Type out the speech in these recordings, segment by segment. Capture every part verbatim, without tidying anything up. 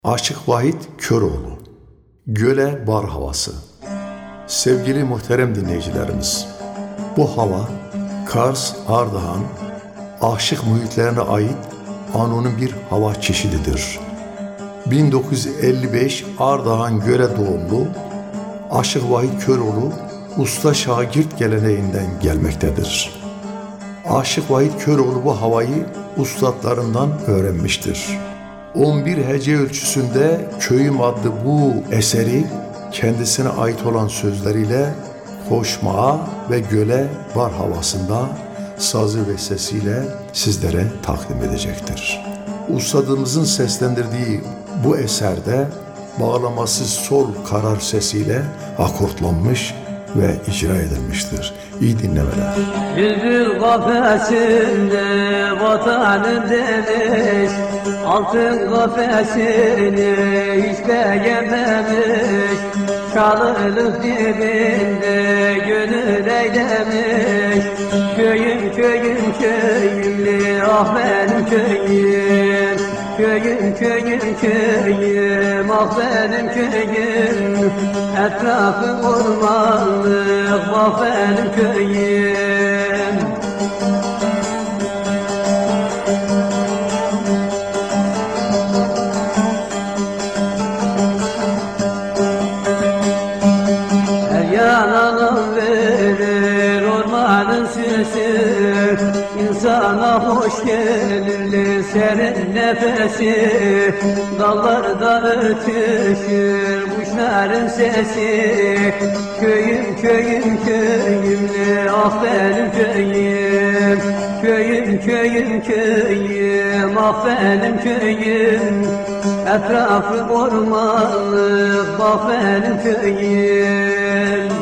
Aşık Vahit Köroğlu, Göle Bar Havası. Sevgili muhterem dinleyicilerimiz, bu hava Kars, Ardahan, Aşık muhitlerine ait anonim bir hava çeşididir. bin dokuz yüz elli beş Ardahan Göle doğumlu Aşık Vahit Köroğlu usta şagirt geleneğinden gelmektedir. Aşık Vahit Köroğlu bu havayı ustalarından öğrenmiştir. on bir hece ölçüsünde Köyüm adlı bu eseri kendisine ait olan sözleriyle koşmağa ve göle bar havasında sazı ve sesiyle sizlere takdim edecektir. Ustadımızın seslendirdiği bu eserde bağlamasız sol karar sesiyle akortlanmış ve icra edilmiştir. İyi dinlemeler. Bülbül kafesinde vatanım demiş, altın kafesini hiç beğenmemiş, Çalılık dibinde gönül eylemiş, köyüm köyüm köyümlü ah benim köyüm, köyüm köyüm köyüm ah benim köyüm, etrafı ormanlık ah benim köyüm. Yanalım verir ormanın süsü, İnsana hoş gelir serin nefesi, dallarda ötüşür kuşların sesi, köyüm köyüm köyümlü ah benim köyüm, köyüm köyüm köyüm ah benim köyüm, etrafı ormanlık bak benim köyüm.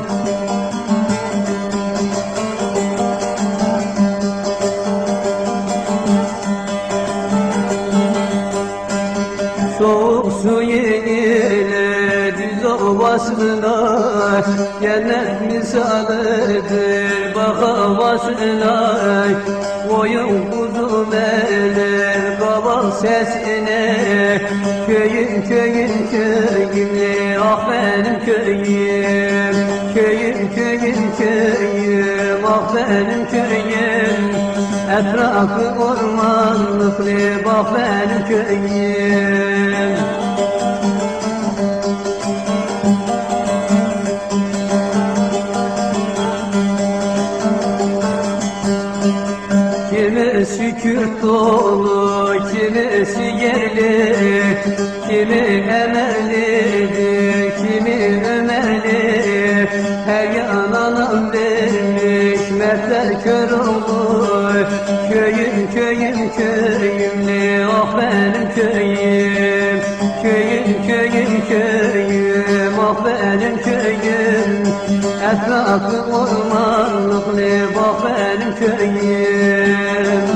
Soğuk su yenilir düz ovasına, cennet misalıdır bak havasına, koyun kuzum elir kabak sesine, köyüm köyüm köyüm ah benim köyüm, köyüm köyüm köyüm ah benim köyüm, etrafı ormanlıklı bak benim köyüm. Kimisi Kürt dolu, kimisi yerli, kimi emellidir, kimi ömerli, her yan anam vermiş mertler kör olur, köyüm köyüm köyümlü ah benim köyüm, köyüm köyüm köyüm ah benim köyüm, etrafı ormanlıklı bak benim köyüm.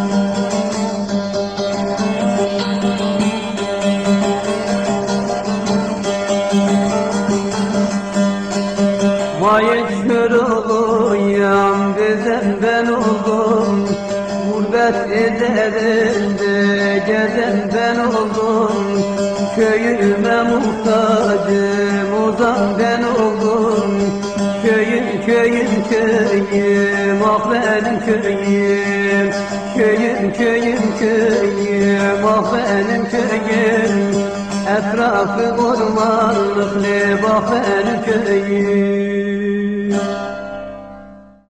Vahit Köroğlu'yam bizden ben oldum, gurbet ederinde gezen ben oldum, köyüme muhtacım ozan ben oldum, köyüm köyüm köyüm ah benim köyüm, köyüm köyüm köyüm ah benim köyüm, etrafı ormanlıklı bak benim köyüm.